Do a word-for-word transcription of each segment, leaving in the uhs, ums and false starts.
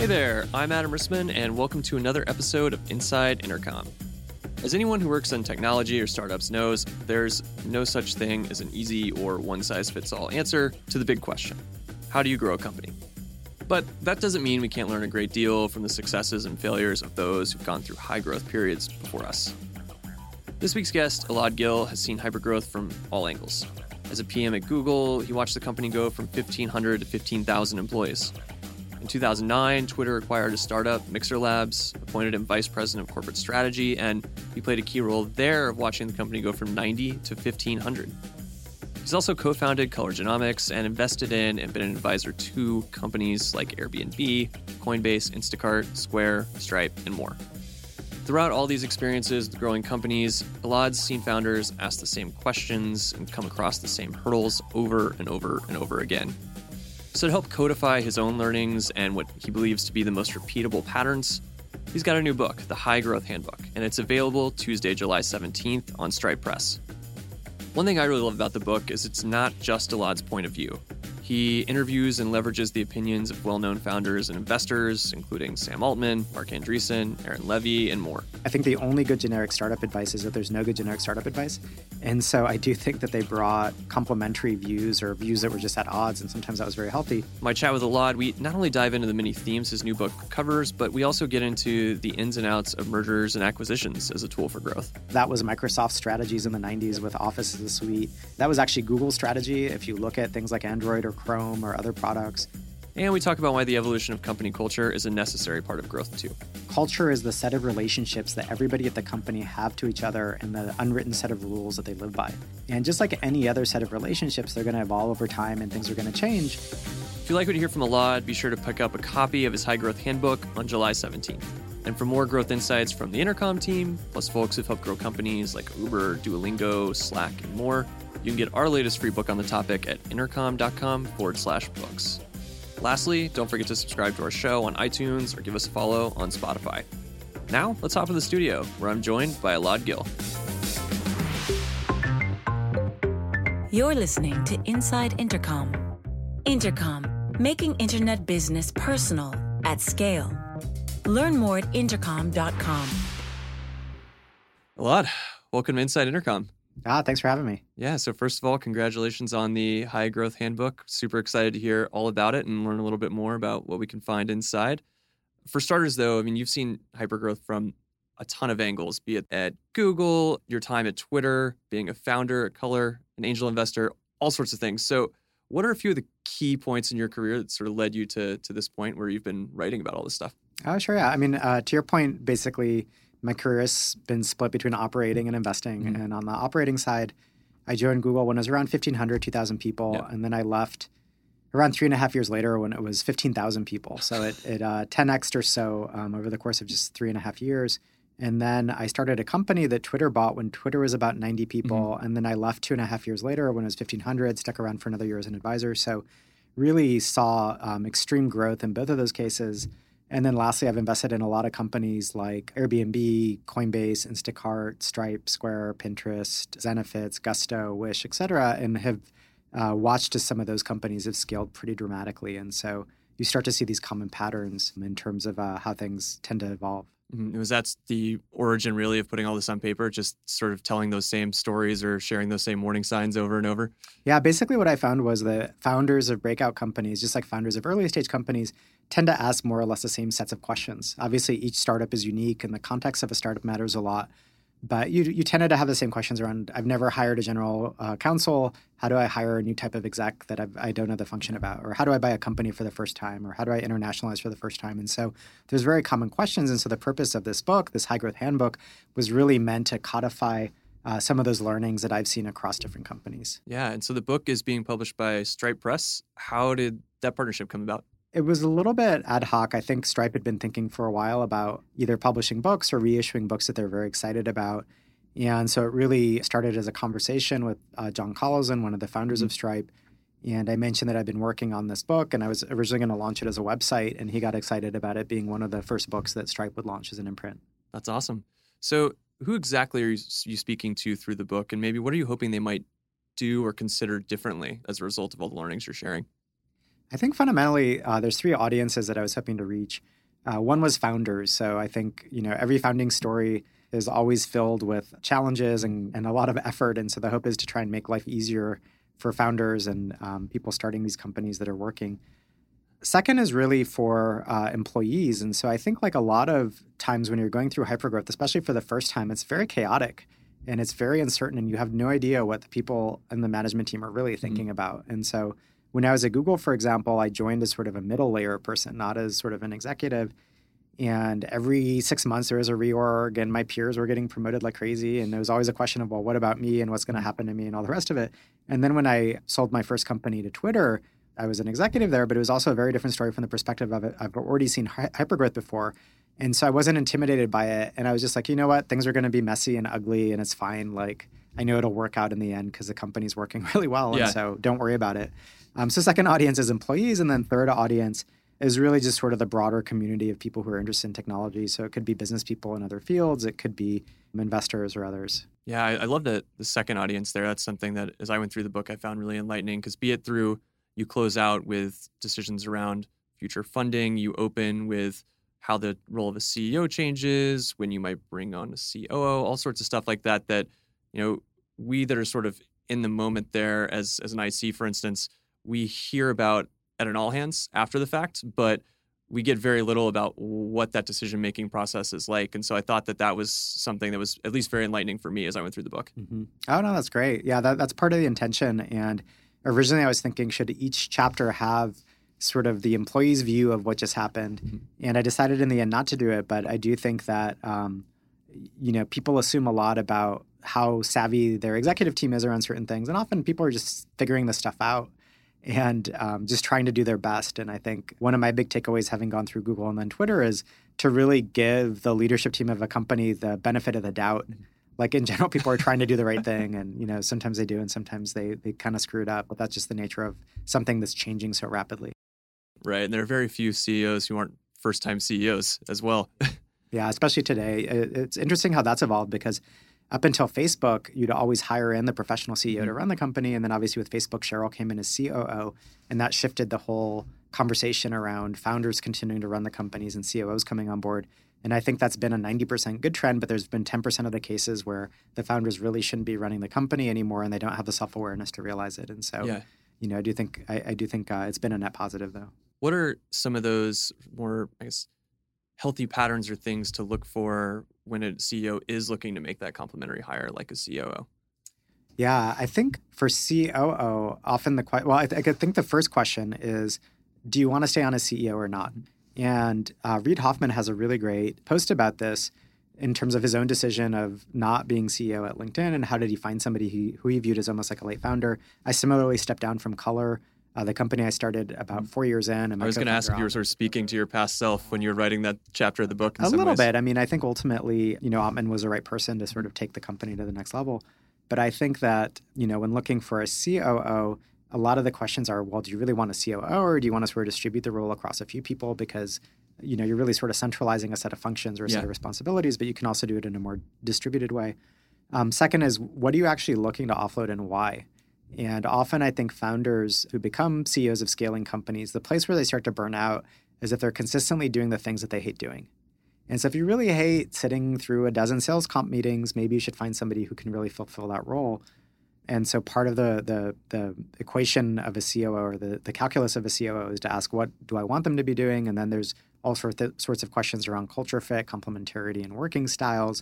there, I'm Adam Rissman, and welcome to another episode of Inside Intercom. As anyone who works in technology or startups knows, there's no such thing as an easy or one-size-fits-all answer to the big question: how do you grow a company? But that doesn't mean we can't learn a great deal from the successes and failures of those who've gone through high-growth periods before us. This week's guest, Elad Gil, has seen hypergrowth from all angles. As a P M at Google, he watched the company go from fifteen hundred to fifteen thousand employees. In two thousand nine, Twitter acquired a startup, Mixer Labs, appointed him vice president of corporate strategy, and he played a key role there of watching the company go from ninety to fifteen hundred. He's also co-founded Color Genomics and invested in and been an advisor to companies like Airbnb, Coinbase, Instacart, Square, Stripe, and more. Throughout all these experiences with growing companies, Elad's seen founders ask the same questions and come across the same hurdles over and over and over again. So to help codify his own learnings and what he believes to be the most repeatable patterns, he's got a new book, The High Growth Handbook, and it's available Tuesday, July seventeenth on Stripe Press. One thing I really love about the book is it's not just Elad's point of view. He interviews and leverages the opinions of well-known founders and investors, including Sam Altman, Mark Andreessen, Aaron Levie, and more. I think the only good generic startup advice is that there's no good generic startup advice. And so I do think that they brought complementary views or views that were just at odds, and sometimes that was very healthy. My chat with Elad, we not only dive into the many themes his new book covers, but we also get into the ins and outs of mergers and acquisitions as a tool for growth. That was Microsoft's strategies in the nineties with Office as a suite. That was actually Google's strategy if you look at things like Android or Chrome or other products. And we talk about why the evolution of company culture is a necessary part of growth too. Culture is the set of relationships that everybody at the company have to each other and the unwritten set of rules that they live by. And just like any other set of relationships, they're going to evolve over time and things are going to change. If you like what you hear from Elad, be sure to pick up a copy of his High Growth Handbook on July seventeenth. And for more growth insights from the Intercom team, plus folks who've helped grow companies like Uber, Duolingo, Slack, and more, you can get our latest free book on the topic at intercom.com forward slash books. Lastly, don't forget to subscribe to our show on iTunes or give us a follow on Spotify. Now, let's hop in the studio, where I'm joined by Elad Gil. You're listening to Inside Intercom. Intercom, making internet business personal at scale. Learn more at intercom dot com. Elad, welcome to Inside Intercom. Ah, thanks for having me. Yeah, so first of all, congratulations on the High Growth Handbook. Super excited to hear all about it and learn a little bit more about what we can find inside. For starters, though, I mean, you've seen hypergrowth from a ton of angles, be it at Google, your time at Twitter, being a founder at Color, an angel investor, all sorts of things. So what are a few of the key points in your career that sort of led you to, to this point where you've been writing about all this stuff? Oh, sure, yeah. I mean, uh, to your point, basically, my career has been split between operating and investing. Mm-hmm. And on the operating side, I joined Google when it was around fifteen hundred, two thousand people. Yeah. And then I left around three and a half years later when it was fifteen thousand people. So it, it uh, ten X'd or so um, over the course of just three and a half years. And then I started a company that Twitter bought when Twitter was about ninety people. Mm-hmm. And then I left two and a half years later when it was fifteen hundred, stuck around for another year as an advisor. So really saw um, extreme growth in both of those cases. And then lastly, I've invested in a lot of companies like Airbnb, Coinbase, Instacart, Stripe, Square, Pinterest, Zenefits, Gusto, Wish, et cetera, and have uh, watched as some of those companies have scaled pretty dramatically. And so you start to see these common patterns in terms of uh, how things tend to evolve. Mm-hmm. Was that the origin really of putting all this on paper, just sort of telling those same stories or sharing those same warning signs over and over? Yeah, basically what I found was that founders of breakout companies, just like founders of early stage companies, tend to ask more or less the same sets of questions. Obviously, each startup is unique and the context of a startup matters a lot. But you you tended to have the same questions around, I've never hired a general uh, counsel. How do I hire a new type of exec that I've, I don't know the function about? Or how do I buy a company for the first time? Or how do I internationalize for the first time? And so there's very common questions. And so the purpose of this book, this High Growth Handbook, was really meant to codify uh, some of those learnings that I've seen across different companies. Yeah. And so the book is being published by Stripe Press. How did that partnership come about? It was a little bit ad hoc. I think Stripe had been thinking for a while about either publishing books or reissuing books that they're very excited about. And so it really started as a conversation with uh, John Collison, one of the founders mm-hmm. of Stripe. And I mentioned that I'd been working on this book, and I was originally going to launch it as a website, and he got excited about it being one of the first books that Stripe would launch as an imprint. That's awesome. So who exactly are you speaking to through the book, and maybe what are you hoping they might do or consider differently as a result of all the learnings you're sharing? I think fundamentally, uh, there's three audiences that I was hoping to reach. Uh, one was founders. So I think, you know, every founding story is always filled with challenges and, and a lot of effort. And so the hope is to try and make life easier for founders and um, people starting these companies that are working. Second is really for uh, employees. And so I think like a lot of times when you're going through hypergrowth, especially for the first time, it's very chaotic and it's very uncertain and you have no idea what the people in the management team are really thinking mm-hmm. about. And so when I was at Google, for example, I joined as sort of a middle layer person, not as sort of an executive. And every six months there was a reorg and my peers were getting promoted like crazy. And there was always a question of, well, what about me and what's going to happen to me and all the rest of it. And then when I sold my first company to Twitter, I was an executive there, but it was also a very different story from the perspective of it. I've already seen hy- hypergrowth before. And so I wasn't intimidated by it. And I was just like, you know what? Things are going to be messy and ugly and it's fine. Like I know it'll work out in the end because the company's working really well. Yeah. And so don't worry about it. Um, so second audience is employees. And then third audience is really just sort of the broader community of people who are interested in technology. So it could be business people in other fields. It could be investors or others. Yeah, I, I love that the second audience there. That's something that as I went through the book, I found really enlightening because be it through you close out with decisions around future funding, you open with how the role of a C E O changes, when you might bring on a C O O, all sorts of stuff like that, that, you know, we that are sort of in the moment there as, as an I C, for instance, we hear about at an all hands after the fact, but we get very little about what that decision-making process is like. And so I thought that that was something that was at least very enlightening for me as I went through the book. Mm-hmm. Oh, no, that's great. Yeah, that, that's part of the intention. And originally I was thinking, should each chapter have sort of the employee's view of what just happened? Mm-hmm. And I decided in the end not to do it, but I do think that, um, you know, people assume a lot about how savvy their executive team is around certain things. And often people are just figuring this stuff out and um, just trying to do their best. And I think one of my big takeaways having gone through Google and then Twitter is to really give the leadership team of a company the benefit of the doubt. Like in general, people are trying to do the right thing. And, you know, sometimes they do and sometimes they they kind of screw it up. But that's just the nature of something that's changing so rapidly. Right. And there are very few C E Os who aren't first-time C E Os as well. Yeah, especially today. It's interesting how that's evolved because up until Facebook, you'd always hire in the professional C E O mm-hmm. to run the company. And then obviously with Facebook, Sheryl came in as C O O. And that shifted the whole conversation around founders continuing to run the companies and C O Os coming on board. And I think that's been a ninety percent good trend, but there's been ten percent of the cases where the founders really shouldn't be running the company anymore and they don't have the self-awareness to realize it. And so, yeah. you know, I do think I, I do think uh, it's been a net positive, though. What are some of those more, I guess, healthy patterns or things to look for when a C E O is looking to make that complementary hire like a C O O? Yeah, I think for C O O, often the well, I, th- I think the first question is, do you want to stay on as C E O or not? And uh, Reid Hoffman has a really great post about this in terms of his own decision of not being C E O at LinkedIn and how did he find somebody he, who he viewed as almost like a late founder. I similarly stepped down from Color, uh, the company I started about four years in. And I was going to ask if you were sort of speaking to your past self when you were writing that chapter of the book. In a some little ways. bit. I mean, I think ultimately, you know, Ottman was the right person to sort of take the company to the next level. But I think that, you know, when looking for a C O O, a lot of the questions are, well, do you really want a C O O or do you want to sort of distribute the role across a few people? Because, you know, you're really sort of centralizing a set of functions or a yeah. set of responsibilities, but you can also do it in a more distributed way. Um, second is, what are you actually looking to offload and why? And often I think founders who become C E Os of scaling companies, the place where they start to burn out is if they're consistently doing the things that they hate doing. And so if you really hate sitting through a dozen sales comp meetings, maybe you should find somebody who can really fulfill that role. And so part of the the the equation of a C O O or the, the calculus of a C O O is to ask, what do I want them to be doing? And then there's all sorts of, sorts of questions around culture fit, complementarity, and working styles.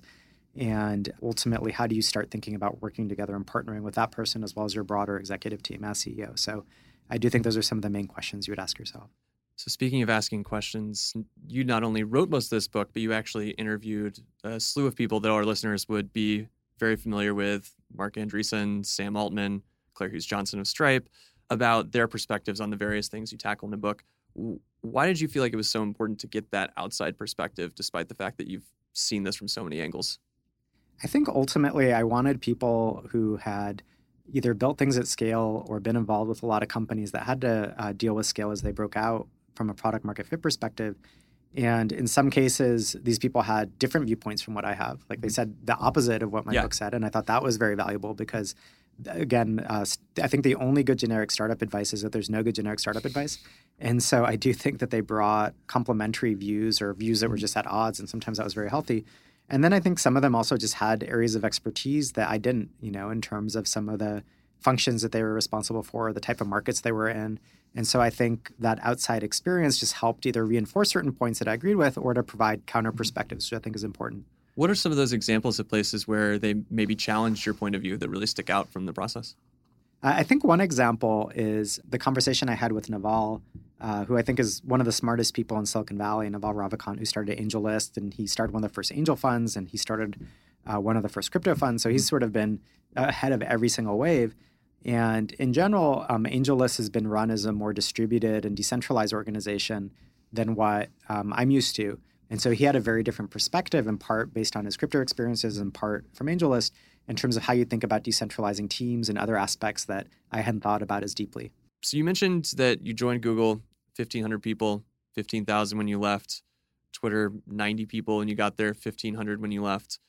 And ultimately, how do you start thinking about working together and partnering with that person as well as your broader executive team as C E O? So I do think those are some of the main questions you would ask yourself. So speaking of asking questions, you not only wrote most of this book, but you actually interviewed a slew of people that our listeners would be very familiar with, Mark Andreessen, Sam Altman, Claire Hughes-Johnson of Stripe, about their perspectives on the various things you tackle in the book. Why did you feel like it was so important to get that outside perspective, despite the fact that you've seen this from so many angles? I think ultimately I wanted people who had either built things at scale or been involved with a lot of companies that had to uh, deal with scale as they broke out from a product market fit perspective. And in some cases, these people had different viewpoints from what I have. Like they said the opposite of what my yeah. book said. And I thought that was very valuable because again, uh, I think the only good generic startup advice is that there's no good generic startup advice. And so I do think that they brought complementary views or views that were just at odds, and sometimes that was very healthy. And then I think some of them also just had areas of expertise that I didn't, you know, in terms of some of the functions that they were responsible for, the type of markets they were in. And so I think that outside experience just helped either reinforce certain points that I agreed with or to provide counter perspectives, which I think is important. What are some of those examples of places where they maybe challenged your point of view that really stick out from the process? Uh, I think one example is the conversation I had with Naval, uh, who I think is one of the smartest people in Silicon Valley, Naval Ravikant, who started AngelList, and he started one of the first angel funds, and he started uh, one of the first crypto funds. So he's sort of been ahead of every single wave. And in general, um, AngelList has been run as a more distributed and decentralized organization than what um, I'm used to. And so he had a very different perspective, in part based on his crypto experiences, in part from AngelList, in terms of how you think about decentralizing teams and other aspects that I hadn't thought about as deeply. So you mentioned that you joined Google, fifteen hundred people, fifteen thousand when you left. Twitter, ninety people, and you got there, fifteen hundred when you left.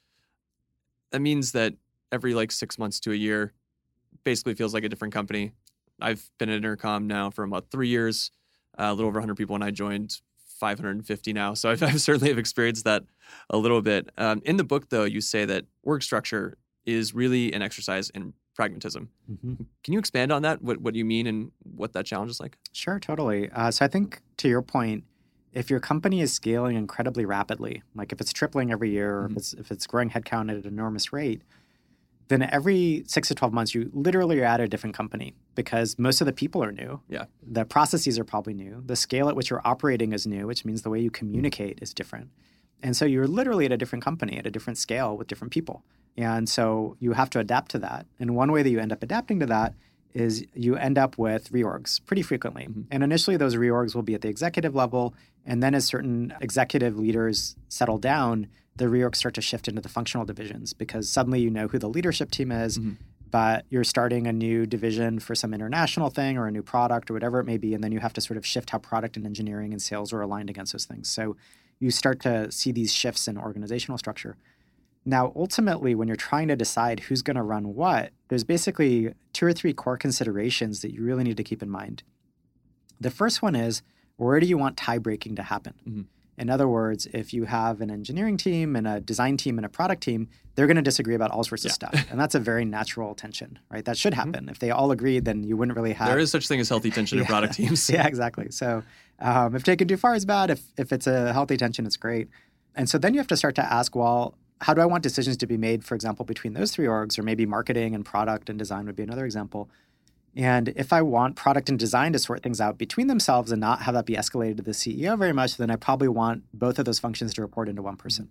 That means that every like six months to a year basically feels like a different company. I've been at Intercom now for about three years, uh, a little over one hundred people when I joined, five hundred fifty now. So I've, I've certainly have experienced that a little bit. Um, in the book, though, you say that org structure is really an exercise in pragmatism. Mm-hmm. Can you expand on that? What what do you mean and what that challenge is like? Sure, totally. Uh, so I think to your point, if your company is scaling incredibly rapidly, like if it's tripling every year, or mm-hmm. if it's if it's growing headcount at an enormous rate, then every six to twelve months, you literally are at a different company because most of the people are new. Yeah. The processes are probably new. The scale at which you're operating is new, which means the way you communicate is different. And so you're literally at a different company, at a different scale with different people. And so you have to adapt to that. And one way that you end up adapting to that is you end up with reorgs pretty frequently. Mm-hmm. And initially, those reorgs will be at the executive level. And then as certain executive leaders settle down, the reorgs start to shift into the functional divisions because suddenly you know who the leadership team is, mm-hmm. but you're starting a new division for some international thing or a new product or whatever it may be. And then you have to sort of shift how product and engineering and sales are aligned against those things. So you start to see these shifts in organizational structure. Now, ultimately, when you're trying to decide who's going to run what, there's basically two or three core considerations that you really need to keep in mind. The first one is, where do you want tie breaking to happen? Mm-hmm. In other words, if you have an engineering team and a design team and a product team, they're going to disagree about all sorts yeah. of stuff. And that's a very natural tension, right? That should happen. Mm-hmm. If they all agreed, then you wouldn't really have... There is such thing as healthy tension yeah. in product teams. Yeah, exactly. So um, if taken too far is bad. If, if it's a healthy tension, it's great. And so then you have to start to ask, well, how do I want decisions to be made, for example, between those three orgs, or maybe marketing and product and design would be another example. And if I want product and design to sort things out between themselves and not have that be escalated to the C E O very much, then I probably want both of those functions to report into one person.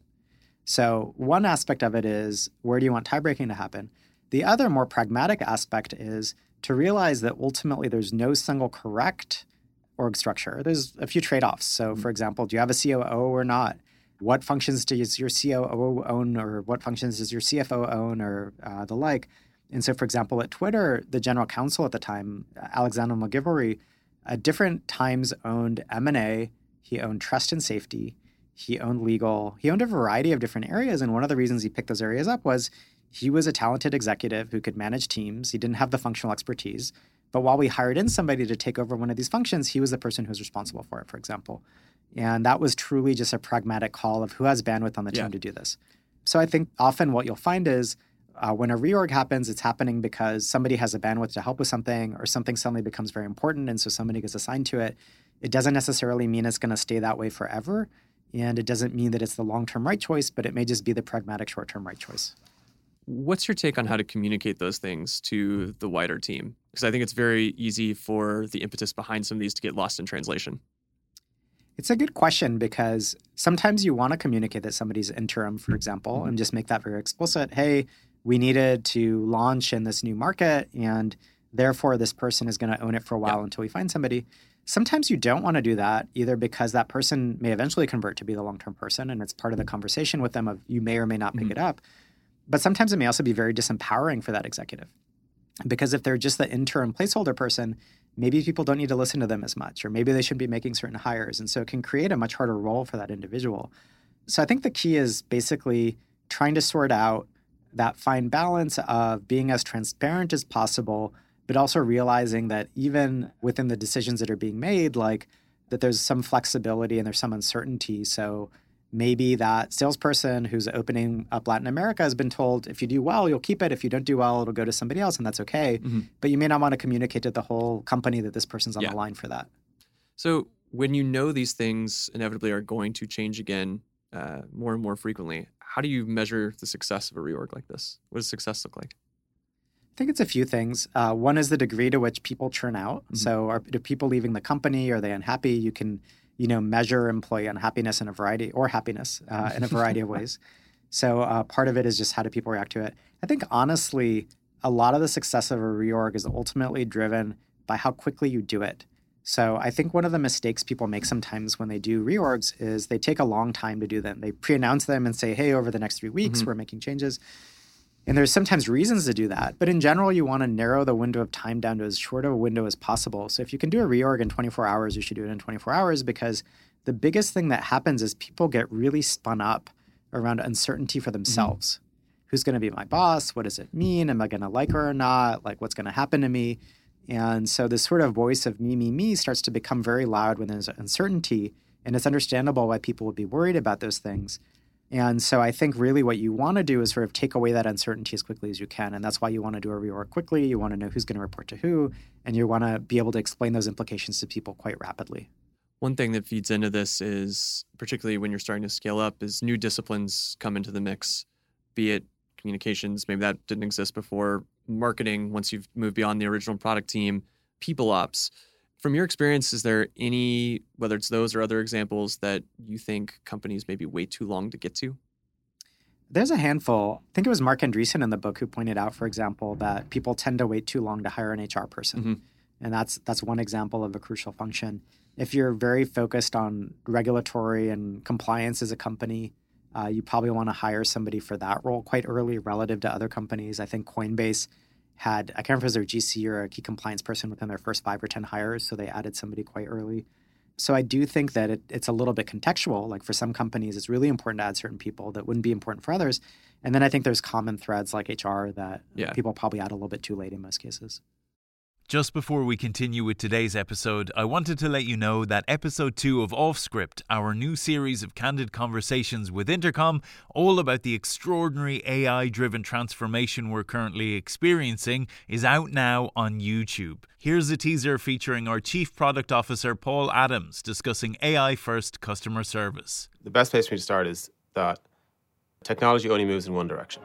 So one aspect of it is, where do you want tie breaking to happen? The other more pragmatic aspect is to realize that ultimately there's no single correct org structure. There's a few trade-offs. So for example, do you have a C O O or not? What functions does your C O O own, or what functions does your C F O own, or uh, the like? And so, for example, at Twitter, the general counsel at the time, Alexander McGilvory, at different times owned M and A. He owned trust and safety. He owned legal. He owned a variety of different areas. And one of the reasons he picked those areas up was he was a talented executive who could manage teams. He didn't have the functional expertise. But while we hired in somebody to take over one of these functions, he was the person who was responsible for it, for example. And that was truly just a pragmatic call of who has bandwidth on the team yeah. to do this. So I think often what you'll find is uh, when a reorg happens, it's happening because somebody has a bandwidth to help with something, or something suddenly becomes very important, and so somebody gets assigned to it. It doesn't necessarily mean it's going to stay that way forever, and it doesn't mean that it's the long-term right choice, but it may just be the pragmatic short-term right choice. What's your take on how to communicate those things to the wider team? Because I think it's very easy for the impetus behind some of these to get lost in translation. It's a good question, because sometimes you want to communicate that somebody's interim, for example, and just make that very explicit. Hey, we needed to launch in this new market, and therefore this person is going to own it for a while yeah. until we find somebody. Sometimes you don't want to do that, either because that person may eventually convert to be the long-term person, and it's part of the conversation with them of you may or may not pick mm-hmm. it up. But sometimes it may also be very disempowering for that executive. Because if they're just the interim placeholder person, maybe people don't need to listen to them as much, or maybe they should be making certain hires. And so it can create a much harder role for that individual. So I think the key is basically trying to sort out that fine balance of being as transparent as possible, but also realizing that even within the decisions that are being made, like that there's some flexibility and there's some uncertainty. So maybe that salesperson who's opening up Latin America has been told, if you do well, you'll keep it. If you don't do well, it'll go to somebody else, and that's okay. Mm-hmm. But you may not want to communicate to the whole company that this person's on yeah. the line for that. So when you know these things inevitably are going to change again uh, more and more frequently, how do you measure the success of a reorg like this? What does success look like? I think it's a few things. Uh, one is the degree to which people churn out. Mm-hmm. So are, are people leaving the company? Are they unhappy? You can, you know, measure employee unhappiness in a variety, or happiness uh, in a variety of ways. So uh, part of it is just how do people react to it. I think, honestly, a lot of the success of a reorg is ultimately driven by how quickly you do it. So I think one of the mistakes people make sometimes when they do reorgs is they take a long time to do them. They pre-announce them and say, hey, over the next three weeks, mm-hmm. we're making changes. And there's sometimes reasons to do that. But in general, you want to narrow the window of time down to as short of a window as possible. So if you can do a reorg in twenty-four hours, you should do it in twenty-four hours, because the biggest thing that happens is people get really spun up around uncertainty for themselves. Mm-hmm. Who's going to be my boss? What does it mean? Am I going to like her or not? Like, what's going to happen to me? And so this sort of voice of me, me, me starts to become very loud when there's uncertainty. And it's understandable why people would be worried about those things. And so I think really what you want to do is sort of take away that uncertainty as quickly as you can. And that's why you want to do a reorg quickly. You want to know who's going to report to who. And you want to be able to explain those implications to people quite rapidly. One thing that feeds into this is, particularly when you're starting to scale up, is new disciplines come into the mix, be it communications, maybe that didn't exist before, marketing, once you've moved beyond the original product team, people ops. From your experience, is there any, whether it's those or other examples, that you think companies maybe wait too long to get to? There's a handful. I think it was Mark Andreessen in the book who pointed out, for example, that people tend to wait too long to hire an H R person. Mm-hmm. And that's that's one example of a crucial function. If you're very focused on regulatory and compliance as a company, uh, you probably want to hire somebody for that role quite early relative to other companies. I think Coinbase had, I can't remember if it was their G C or a key compliance person within their first five or ten hires, so they added somebody quite early. So I do think that it, it's a little bit contextual. Like for some companies, it's really important to add certain people that wouldn't be important for others. And then I think there's common threads like H R that yeah. people probably add a little bit too late in most cases. Just before we continue with today's episode, I wanted to let you know that episode two of Off Script, our new series of candid conversations with Intercom, all about the extraordinary A I-driven transformation we're currently experiencing, is out now on YouTube. Here's a teaser featuring our Chief Product Officer, Paul Adams, discussing A I-first customer service. The best place for me to start is that technology only moves in one direction.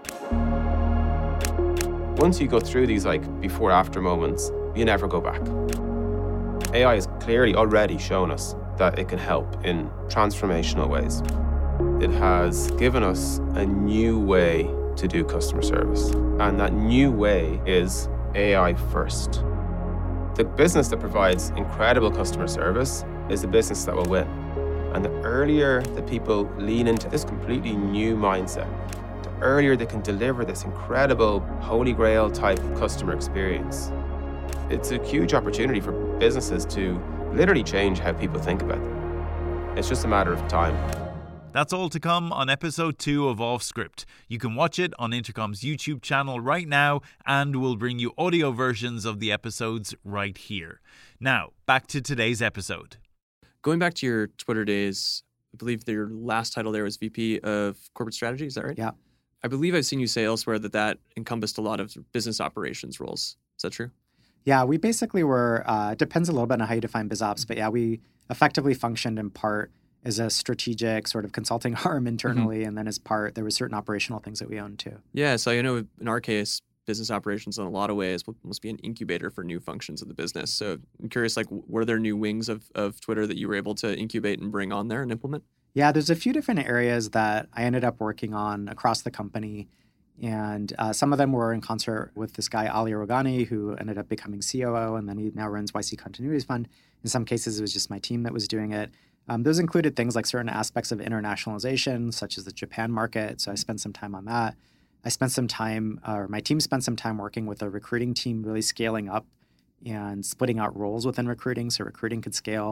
Once you go through these like before-after moments, you never go back. A I has clearly already shown us that it can help in transformational ways. It has given us a new way to do customer service, and that new way is A I first. The business that provides incredible customer service is the business that will win. And the earlier that people lean into this completely new mindset, the earlier they can deliver this incredible holy grail type of customer experience. It's a huge opportunity for businesses to literally change how people think about them. It's just a matter of time. That's all to come on episode two of Off Script. You can watch it on Intercom's YouTube channel right now, and we'll bring you audio versions of the episodes right here. Now, back to today's episode. Going back to your Twitter days, I believe your last title there was V P of Corporate Strategy, is that right? Yeah. I believe I've seen you say elsewhere that that encompassed a lot of business operations roles. Is that true? Yeah, we basically were, uh, it depends a little bit on how you define BizOps, but yeah, we effectively functioned in part as a strategic sort of consulting arm internally, mm-hmm. and then as part, there were certain operational things that we owned too. Yeah, so I know in our case, business operations in a lot of ways must be an incubator for new functions of the business. So I'm curious, like, were there new wings of, of Twitter that you were able to incubate and bring on there and implement? Yeah, there's a few different areas that I ended up working on across the company. And uh, some of them were in concert with this guy, Ali Rogani, who ended up becoming C O O, and then he now runs Y C Continuities Fund. In some cases, it was just my team that was doing it. Um, those included things like certain aspects of internationalization, such as the Japan market. So I spent some time on that. I spent some time, or my team spent some time working with a recruiting team, really scaling up and splitting out roles within recruiting so recruiting could scale.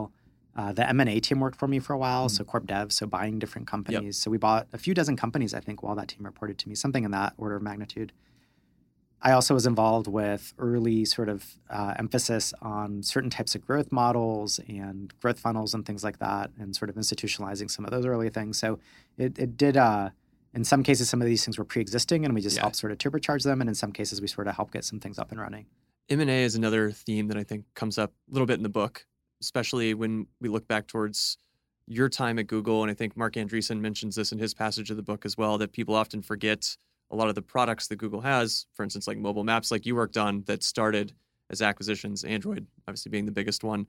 Uh, the M and A team worked for me for a while, Mm-hmm. so corp dev, so buying different companies. Yep. So we bought a few dozen companies, I think, while that team reported to me, something in that order of magnitude. I also was involved with early sort of uh, emphasis on certain types of growth models and growth funnels and things like that, and sort of institutionalizing some of those early things. So it, it did, uh, in some cases, some of these things were pre-existing and we just Yeah. helped sort of turbocharge them. And in some cases, we sort of helped get some things up and running. M and A is another theme that I think comes up a little bit in the book, especially when we look back towards your time at Google. And I think Mark Andreessen mentions this in his passage of the book as well, that people often forget a lot of the products that Google has, for instance, like mobile maps, like you worked on, that started as acquisitions, Android obviously being the biggest one.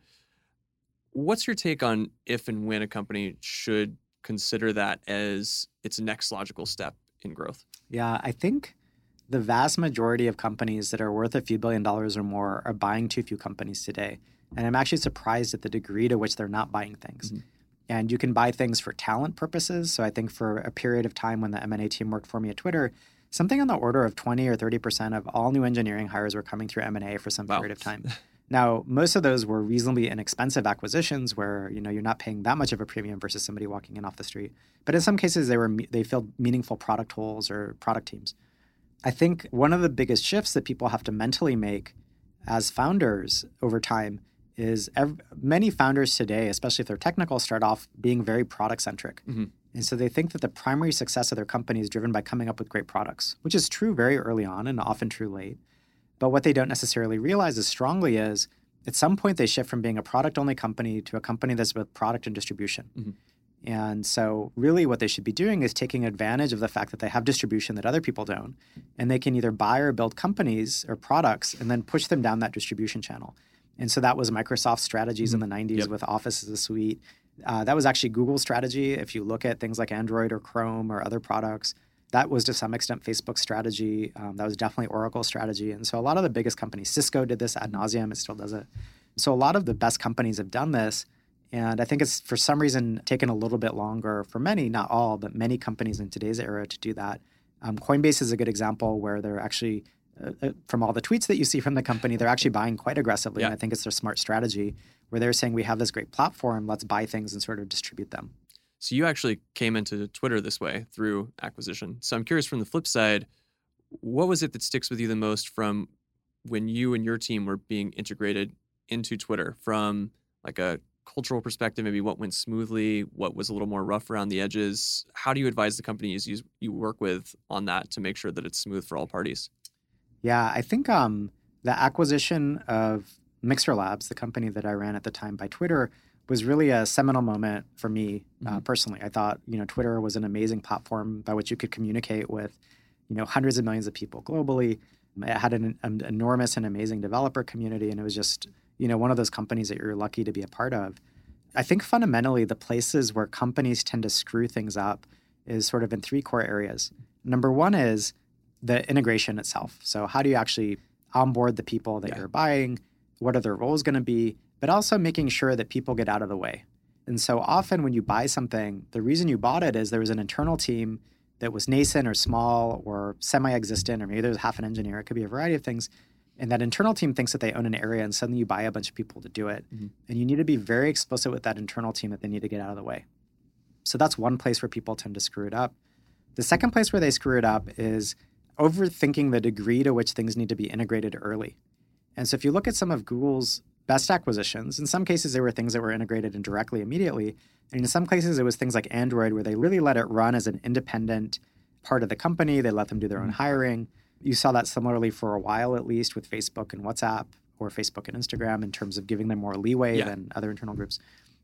What's your take on if and when a company should consider that as its next logical step in growth? Yeah, I think the vast majority of companies that are worth a few billion dollars or more are buying too few companies today. And I'm actually surprised at the degree to which they're not buying things. Mm-hmm. And you can buy things for talent purposes. So I think for a period of time when the M and A team worked for me at Twitter, something on the order of twenty or thirty percent of all new engineering hires were coming through M and A for some Wow. period of time. Now, most of those were reasonably inexpensive acquisitions where, you know, you're not paying that much of a premium versus somebody walking in off the street. But in some cases, they were they filled meaningful product holes or product teams. I think one of the biggest shifts that people have to mentally make as founders over time is ev- many founders today, especially if they're technical, start off being very product-centric. Mm-hmm. And so they think that the primary success of their company is driven by coming up with great products, which is true very early on and often true late. But what they don't necessarily realize as strongly is at some point they shift from being a product-only company to a company that's with product and distribution. Mm-hmm. And so really what they should be doing is taking advantage of the fact that they have distribution that other people don't. And they can either buy or build companies or products and then push them down that distribution channel. And so that was Microsoft's strategies mm-hmm. in the nineties yep. with Office as a suite. Uh, that was actually Google's strategy. If you look at things like Android or Chrome or other products, that was to some extent Facebook's strategy. Um, that was definitely Oracle's strategy. And so a lot of the biggest companies, Cisco did this ad nauseum, it still does it. So a lot of the best companies have done this. And I think it's for some reason taken a little bit longer for many, not all, but many companies in today's era to do that. Um, Coinbase is a good example where they're actually, uh, from all the tweets that you see from the company, they're actually buying quite aggressively. Yeah. And I think it's their smart strategy where they're saying we have this great platform, let's buy things and sort of distribute them. So you actually came into Twitter this way through acquisition. So I'm curious from the flip side, what was it that sticks with you the most from when you and your team were being integrated into Twitter from like a cultural perspective, maybe what went smoothly, what was a little more rough around the edges? How do you advise the companies you, you work with on that to make sure that it's smooth for all parties? Yeah, I think um, the acquisition of Mixer Labs, the company that I ran at the time by Twitter, was really a seminal moment for me uh, mm-hmm. personally. I thought, you know, Twitter was an amazing platform by which you could communicate with, you know, hundreds of millions of people globally. It had an, an enormous and amazing developer community, and it was just, you know, one of those companies that you're lucky to be a part of. I think fundamentally the places where companies tend to screw things up is sort of in three core areas. Number one is the integration itself. So how do you actually onboard the people that yeah. you're buying? What are their roles going to be? But also making sure that people get out of the way. And so often when you buy something, the reason you bought it is there was an internal team that was nascent or small or semi-existent, or maybe there's half an engineer. It could be a variety of things. And that internal team thinks that they own an area, and suddenly you buy a bunch of people to do it. Mm-hmm. And you need to be very explicit with that internal team that they need to get out of the way. So that's one place where people tend to screw it up. The second place where they screw it up is overthinking the degree to which things need to be integrated early. And so if you look at some of Google's best acquisitions, in some cases, they were things that were integrated indirectly immediately. And in some cases, it was things like Android, where they really let it run as an independent part of the company. They let them do their own hiring. You saw that similarly for a while, at least, with Facebook and WhatsApp, or Facebook and Instagram, in terms of giving them more leeway yeah. than other internal groups.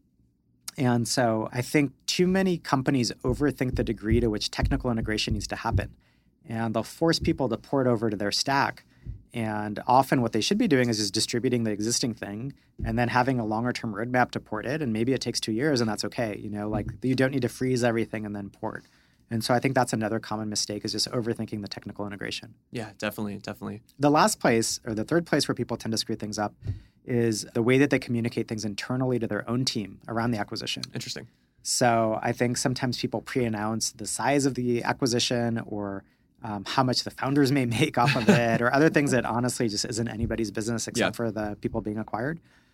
And so I think too many companies overthink the degree to which technical integration needs to happen. And they'll force people to port over to their stack. And often what they should be doing is just distributing the existing thing and then having a longer term roadmap to port it. And maybe it takes two years and that's okay. You know, like you don't need to freeze everything and then port. And so I think that's another common mistake, is just overthinking the technical integration. Yeah, definitely, definitely. The last place, or the third place where people tend to screw things up, is the way that they communicate things internally to their own team around the acquisition. Interesting. So I think sometimes people pre-announce the size of the acquisition, or Um, how much the founders may make off of it, or other things that honestly just isn't anybody's business except yeah. for the people being acquired.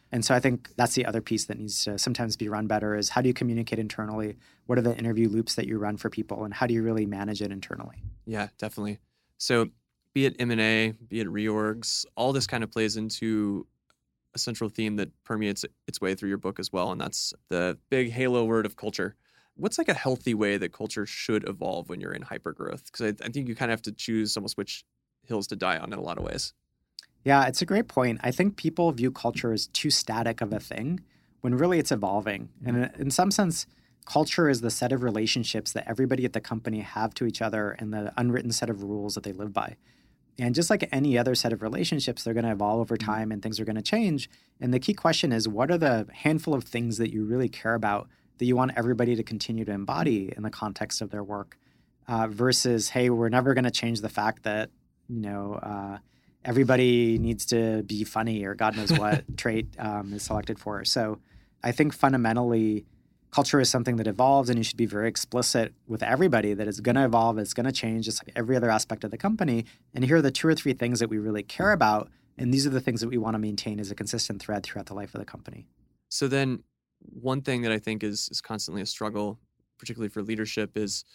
And so I think that's the other piece that needs to sometimes be run better is how do you communicate internally? What are the interview loops that you run for people? And how do you really manage it internally? Yeah, definitely. So be it M and A, be it reorgs, all this kind of plays into a central theme that permeates its way through your book as well. And that's the big halo word of culture. What's like a healthy way that culture should evolve when you're in hypergrowth? Because I, I think you kind of have to choose almost which hills to die on in a lot of ways. Yeah, it's a great point. I think people view culture as too static of a thing when really it's evolving. And in some sense, culture is the set of relationships that everybody at the company have to each other and the unwritten set of rules that they live by. And just like any other set of relationships, they're going to evolve over time and things are going to change. And the key question is, what are the handful of things that you really care about that you want everybody to continue to embody in the context of their work uh, versus, hey, we're never going to change the fact that, you know, uh, everybody needs to be funny or God knows what trait um, is selected for. So I think fundamentally, culture is something that evolves, and you should be very explicit with everybody that it's going to evolve, it's going to change, just like every other aspect of the company. And here are the two or three things that we really care about, and these are the things that we want to maintain as a consistent thread throughout the life of the company. So then one thing that I think is is constantly a struggle, particularly for leadership, is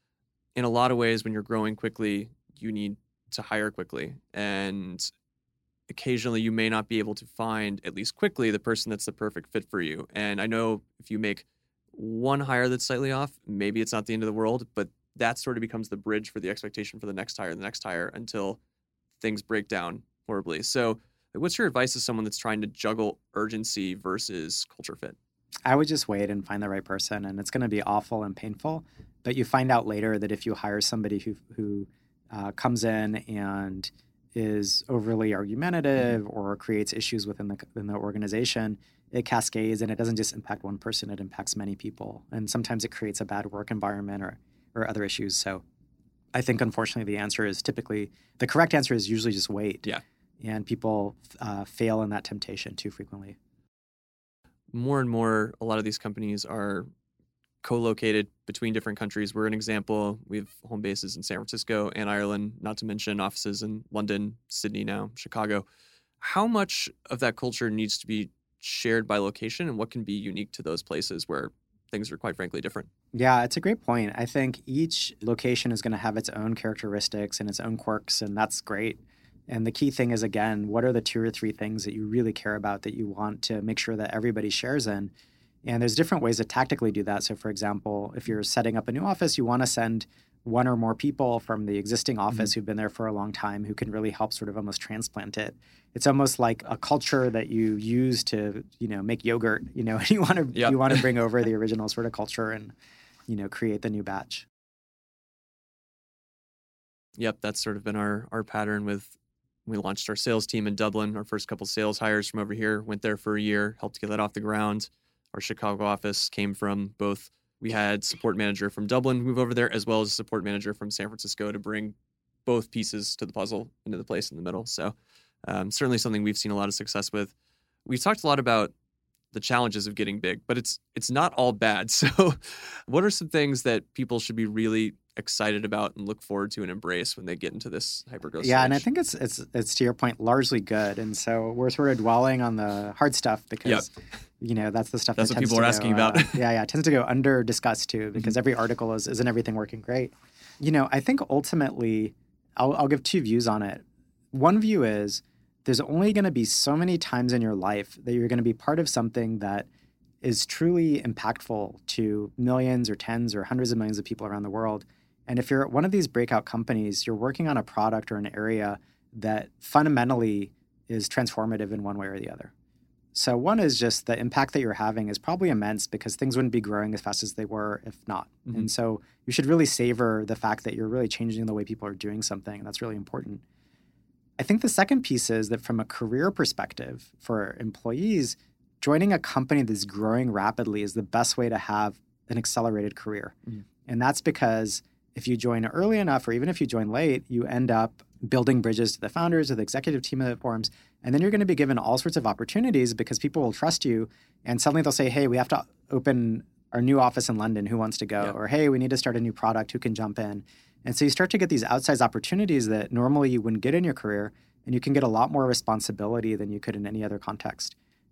in a lot of ways when you're growing quickly, you need to hire quickly. And occasionally you may not be able to find, at least quickly, the person that's the perfect fit for you. And I know if you make one hire that's slightly off, maybe it's not the end of the world, but that sort of becomes the bridge for the expectation for the next hire, the next hire, until things break down horribly. So what's your advice to someone that's trying to juggle urgency versus culture fit? I would just wait and find the right person, and it's going to be awful and painful. But you find out later that if you hire somebody who who uh, comes in and is overly argumentative or creates issues within the within the organization, it cascades, and it doesn't just impact one person; it impacts many people. And sometimes it creates a bad work environment or or other issues. So, I think unfortunately the answer is typically the correct answer is usually just wait. Yeah, and people uh, fail in that temptation too frequently. More and more, a lot of these companies are co-located between different countries. We're an example. We have home bases in San Francisco and Ireland, not to mention offices in London, Sydney now, Chicago. How much of that culture needs to be shared by location, and what can be unique to those places where things are quite frankly different? Yeah, it's a great point. I think each location is going to have its own characteristics and its own quirks, and that's great. And the key thing is, again, what are the two or three things that you really care about that you want to make sure that everybody shares in? And there's different ways to tactically do that. So, for example, if you're setting up a new office, you want to send one or more people from the existing office mm-hmm. who've been there for a long time who can really help sort of almost transplant it. It's almost like a culture that you use to, you know, make yogurt, you know, and you want to yep. you want to bring over the original sort of culture and, you know, create the new batch. Yep, that's sort of been our our pattern with. We launched our sales team in Dublin. Our first couple sales hires from over here went there for a year, helped get that off the ground. Our Chicago office came from both. We had support manager from Dublin move over there, as well as a support manager from San Francisco to bring both pieces to the puzzle into the place in the middle. So um, certainly something we've seen a lot of success with. We've talked a lot about the challenges of getting big, but it's it's not all bad. So what are some things that people should be really excited about and look forward to and embrace when they get into this hypergrowth Yeah, stage? and I think it's it's it's to your point, largely good. And so we're sort of dwelling on the hard stuff because yep. you know that's the stuff that's that what people are go, asking uh, about. yeah, yeah, it tends to go under discussed too because mm-hmm. every article is isn't everything working great. You know, I think ultimately, I'll I'll give two views on it. One view is there's only going to be so many times in your life that you're going to be part of something that is truly impactful to millions or tens or hundreds of millions of people around the world. And if you're at one of these breakout companies, you're working on a product or an area that fundamentally is transformative in one way or the other. So one is just the impact that you're having is probably immense because things wouldn't be growing as fast as they were if not. Mm-hmm. And so you should really savor the fact that you're really changing the way people are doing something. And that's really important. I think the second piece is that from a career perspective for employees, joining a company that's growing rapidly is the best way to have an accelerated career. Mm-hmm. And that's because if you join early enough, or even if you join late, you end up building bridges to the founders or the executive team that it forms. And then you're going to be given all sorts of opportunities because people will trust you. And suddenly they'll say, hey, we have to open our new office in London. Who wants to go? Yeah. Or, hey, we need to start a new product. Who can jump in? And so you start to get these outsized opportunities that normally you wouldn't get in your career. And you can get a lot more responsibility than you could in any other context.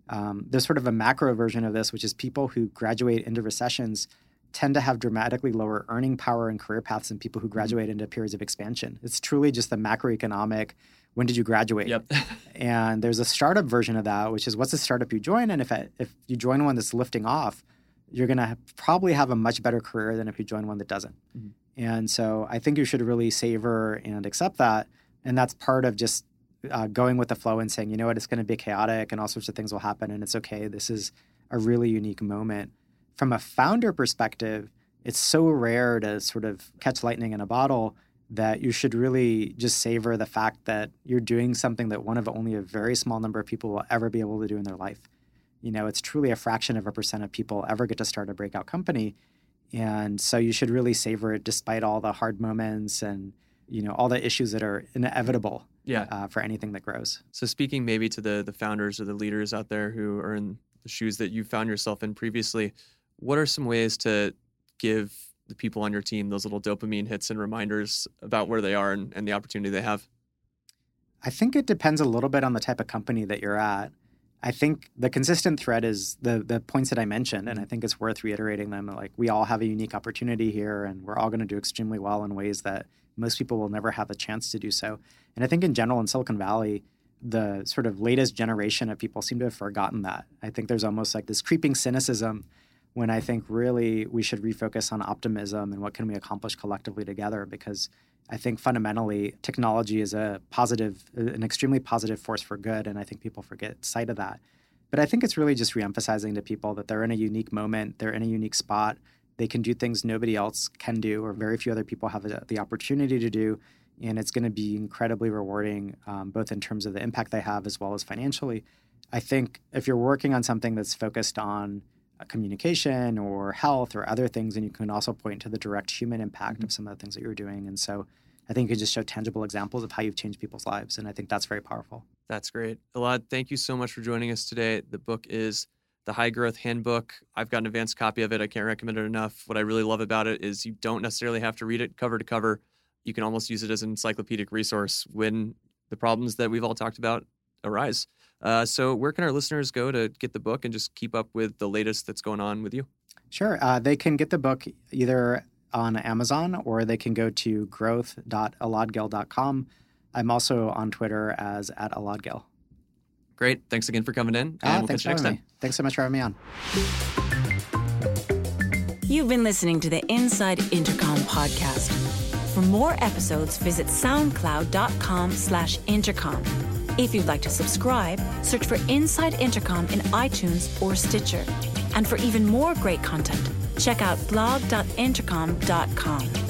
Um, there's sort of a macro version of this, which is people who graduate into recessions tend to have dramatically lower earning power and career paths than people who graduate into periods of expansion. It's truly just the macroeconomic, when did you graduate? Yep. And there's a startup version of that, which is what's the startup you join? And if if you join one that's lifting off, you're going to probably have a much better career than if you join one that doesn't. Mm-hmm. And so I think you should really savor and accept that. And that's part of just uh, going with the flow and saying, you know what, it's going to be chaotic and all sorts of things will happen and it's okay. This is a really unique moment. From a founder perspective, it's so rare to sort of catch lightning in a bottle that you should really just savor the fact that you're doing something that one of only a very small number of people will ever be able to do in their life. You know, it's truly a fraction of a percent of people ever get to start a breakout company. And so you should really savor it despite all the hard moments and, you know, all the issues that are inevitable yeah. uh, for anything that grows. So speaking maybe to the the founders or the leaders out there who are in the shoes that you found yourself in previously, what are some ways to give the people on your team those little dopamine hits and reminders about where they are and, and the opportunity they have? I think it depends a little bit on the type of company that you're at. I think the consistent thread is the the points that I mentioned, and I think it's worth reiterating them. Like, we all have a unique opportunity here, and we're all going to do extremely well in ways that most people will never have a chance to do so. And I think in general in Silicon Valley, the sort of latest generation of people seem to have forgotten that. I think there's almost like this creeping cynicism when I think really we should refocus on optimism and what can we accomplish collectively together, because I think fundamentally technology is a positive, an extremely positive force for good, and I think people forget sight of that. But I think it's really just reemphasizing to people that they're in a unique moment, they're in a unique spot, they can do things nobody else can do or very few other people have the opportunity to do, and it's going to be incredibly rewarding, um, both in terms of the impact they have as well as financially. I think if you're working on something that's focused on uh, communication or health or other things, and you can also point to the direct human impact mm-hmm. of some of the things that you're doing. And so I think you can just show tangible examples of how you've changed people's lives, and I think that's very powerful. That's great. Elad, thank you so much for joining us today. The book is The High Growth Handbook. I've got an advanced copy of it. I can't recommend it enough. What I really love about it is you don't necessarily have to read it cover to cover. You can almost use it as an encyclopedic resource when the problems that we've all talked about arise. Uh, so where can our listeners go to get the book and just keep up with the latest that's going on with you? Sure. Uh, they can get the book either on Amazon or they can go to growth dot elad gil dot com. I'm also on Twitter as at Elad Gil. Great. Thanks again for coming in. And ah, we'll thanks catch you next for time. Me. Thanks so much for having me on. You've been listening to the Inside Intercom podcast. For more episodes, visit soundcloud.com slash intercom. If you'd like to subscribe, search for Inside Intercom in iTunes or Stitcher. And for even more great content, check out blog dot intercom dot com.